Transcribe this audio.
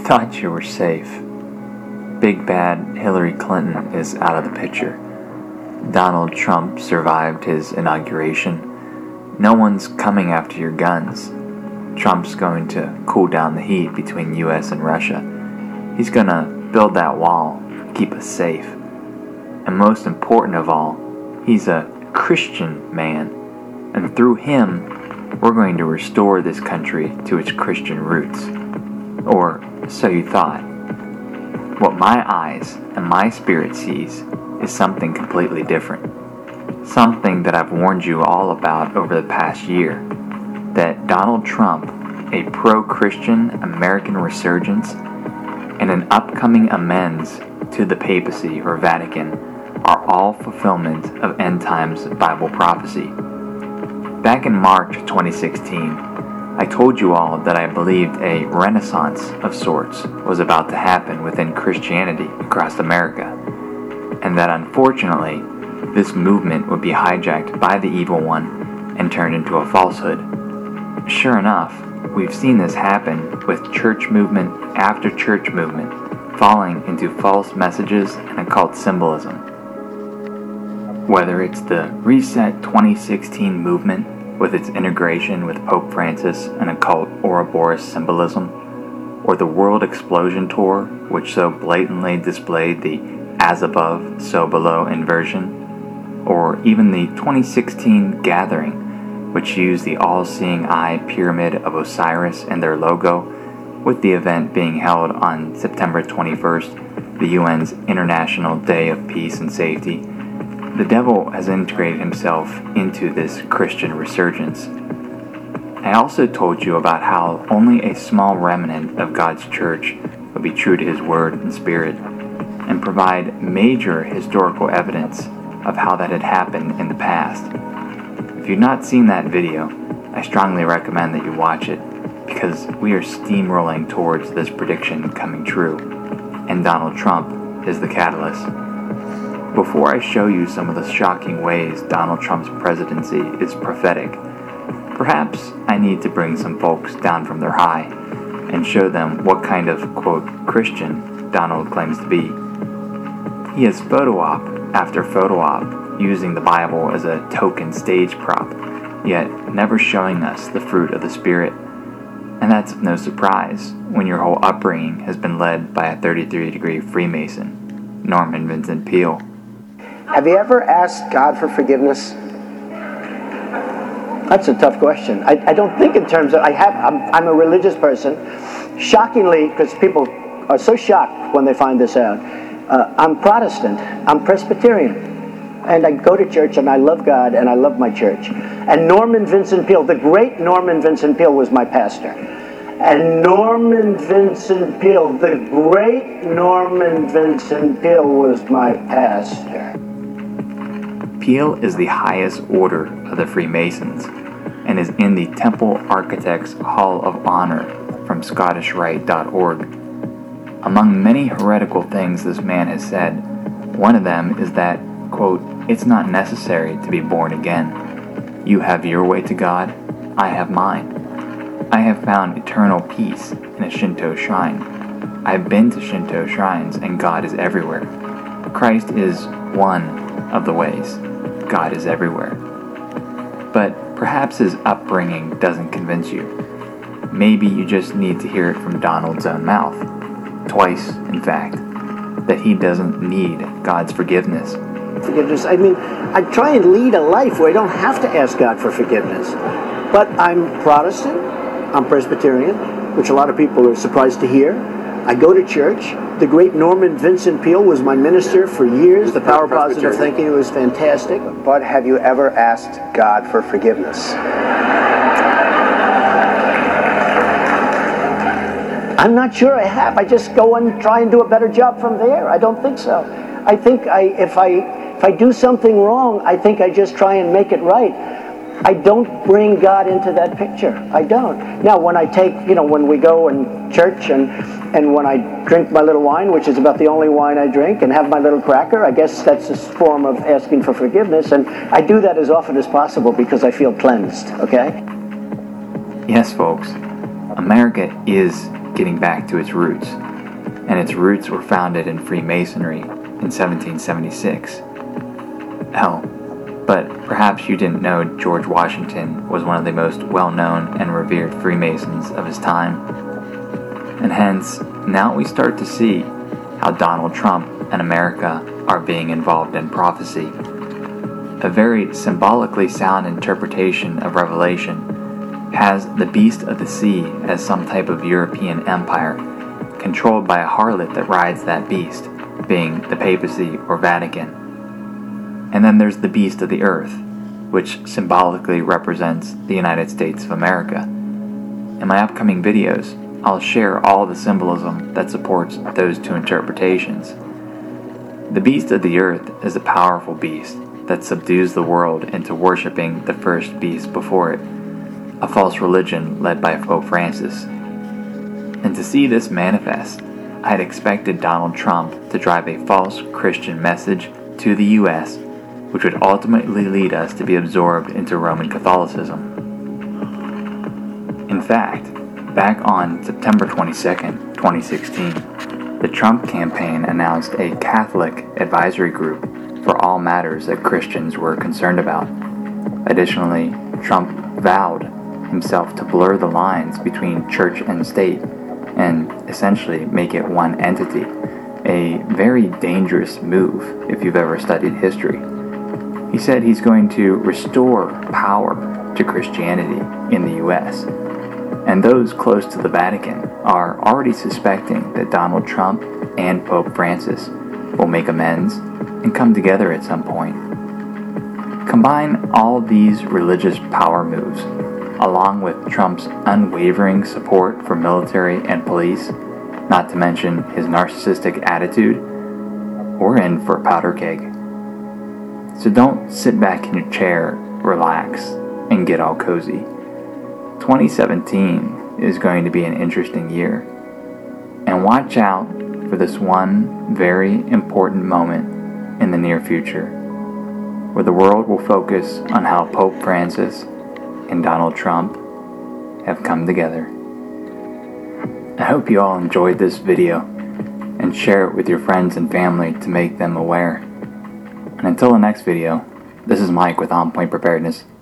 thought you were safe. Big bad Hillary Clinton is out of the picture. Donald Trump survived his inauguration. No one's coming after your guns. Trump's going to cool down the heat between US and Russia. He's gonna build that wall, keep us safe. And most important of all, he's a Christian man. And through him, we're going to restore this country to its Christian roots. Or so you thought. What my eyes and my spirit sees is something completely different. Something that I've warned you all about over the past year. That Donald Trump, a pro-Christian American resurgence, and an upcoming amends to the papacy or Vatican are all fulfillment of end times Bible prophecy. Back in March 2016, I told you all that I believed a renaissance of sorts was about to happen within Christianity across America, and that unfortunately, this movement would be hijacked by the evil one and turned into a falsehood. Sure enough, we've seen this happen with church movement after church movement falling into false messages and occult symbolism. Whether it's the Reset 2016 movement with its integration with Pope Francis and occult Ouroboros symbolism, or the World Explosion Tour, which so blatantly displayed the as above, so below inversion, or even the 2016 Gathering, which used the all-seeing eye pyramid of Osiris and their logo, with the event being held on September 21st, the UN's International Day of Peace and Safety. The devil has integrated himself into this Christian resurgence. I also told you about how only a small remnant of God's church would be true to his word and spirit, and provide major historical evidence of how that had happened in the past. If you've not seen that video, I strongly recommend that you watch it, because we are steamrolling towards this prediction coming true, and Donald Trump is the catalyst. Before I show you some of the shocking ways Donald Trump's presidency is prophetic, perhaps I need to bring some folks down from their high and show them what kind of, quote, Christian Donald claims to be. He has photo op after photo op using the Bible as a token stage prop, yet never showing us the fruit of the Spirit. And that's no surprise when your whole upbringing has been led by a 33-degree Freemason, Norman Vincent Peale. Have you ever asked God for forgiveness? That's a tough question. I don't think in terms of, I'm a religious person. Shockingly, because people are so shocked when they find this out, I'm Protestant, I'm Presbyterian. And I go to church and I love God and I love my church. And Norman Vincent Peale, the great Norman Vincent Peale, was my pastor. And Norman Vincent Peale, the great Norman Vincent Peale, was my pastor. Peale is the highest order of the Freemasons and is in the Temple Architects Hall of Honor from ScottishRite.org. Among many heretical things this man has said, one of them is that, quote, it's not necessary to be born again. You have your way to God, I have mine. I have found eternal peace in a Shinto shrine. I've been to Shinto shrines and God is everywhere. Christ is one of the ways. God is everywhere. But perhaps his upbringing doesn't convince you. Maybe you just need to hear it from Donald's own mouth. Twice, in fact, that he doesn't need God's forgiveness. Forgiveness. I mean, I try and lead a life where I don't have to ask God for forgiveness. But I'm Protestant, I'm Presbyterian, which a lot of people are surprised to hear. I go to church. The great Norman Vincent Peale was my minister for years. The Power of Positive Thinking was fantastic. But have you ever asked God for forgiveness? I'm not sure I have. I just go and try and do a better job from there. I don't think so. I think if I do something wrong, I think I just try and make it right. I don't bring God into that picture. I don't. Now, when I take, when we go in church and when I drink my little wine, which is about the only wine I drink, and have my little cracker, I guess that's a form of asking for forgiveness. And I do that as often as possible because I feel cleansed, okay? Yes, folks. America is getting back to its roots, and its roots were founded in Freemasonry in 1776. Oh, but perhaps you didn't know George Washington was one of the most well-known and revered Freemasons of his time. And hence, now we start to see how Donald Trump and America are being involved in prophecy. A very symbolically sound interpretation of Revelation has the beast of the sea as some type of European empire, controlled by a harlot that rides that beast, being the papacy or Vatican. And then there's the beast of the earth, which symbolically represents the United States of America. In my upcoming videos, I'll share all the symbolism that supports those two interpretations. The beast of the earth is a powerful beast that subdues the world into worshiping the first beast before it, a false religion led by Pope Francis. And to see this manifest, I had expected Donald Trump to drive a false Christian message to the U.S., which would ultimately lead us to be absorbed into Roman Catholicism. In fact, back on September 22nd, 2016, the Trump campaign announced a Catholic advisory group for all matters that Christians were concerned about. Additionally, Trump vowed himself to blur the lines between church and state and essentially make it one entity, a very dangerous move if you've ever studied history. He said he's going to restore power to Christianity in the U.S., and those close to the Vatican are already suspecting that Donald Trump and Pope Francis will make amends and come together at some point. Combine all these religious power moves, along with Trump's unwavering support for military and police, not to mention his narcissistic attitude, we're in for a powder keg. So don't sit back in your chair, relax, and get all cozy. 2017 is going to be an interesting year. And watch out for this one very important moment in the near future, where the world will focus on how Pope Francis and Donald Trump have come together. I hope you all enjoyed this video and share it with your friends and family to make them aware. And until the next video, this is Mike with On Point Preparedness.